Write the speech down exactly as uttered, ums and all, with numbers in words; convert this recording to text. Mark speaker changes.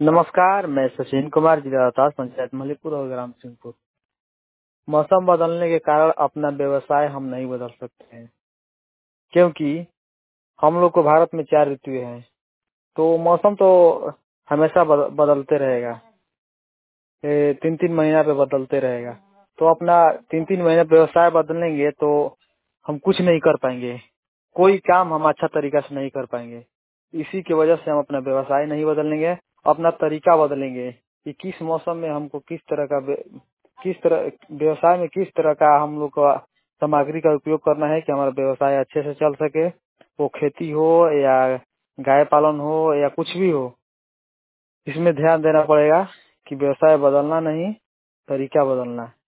Speaker 1: नमस्कार, मैं सचिन कुमार, जिला रोहतास, पंचायत मलिकपुर और ग्राम सिंहपुर। मौसम बदलने के कारण अपना व्यवसाय हम नहीं बदल सकते हैं, क्योंकि हम लोग को भारत में चार ऋतुएं हैं, तो मौसम तो हमेशा बद, बदलते रहेगा। ए, तीन तीन महीना पे बदलते रहेगा, तो अपना तीन तीन महीने व्यवसाय बदलेंगे तो हम कुछ नहीं कर पाएंगे, कोई काम हम अच्छा तरीका से नहीं कर पाएंगे। इसी की वजह से हम अपना व्यवसाय नहीं बदलेंगे, अपना तरीका बदलेंगे कि किस मौसम में हमको किस तरह का व्य- किस तरह व्यवसाय में किस तरह का हम लोग का सामग्री का उपयोग करना है कि हमारा व्यवसाय अच्छे से चल सके। वो खेती हो या गाय पालन हो या कुछ भी हो, इसमें ध्यान देना पड़ेगा कि व्यवसाय बदलना नहीं, तरीका बदलना है।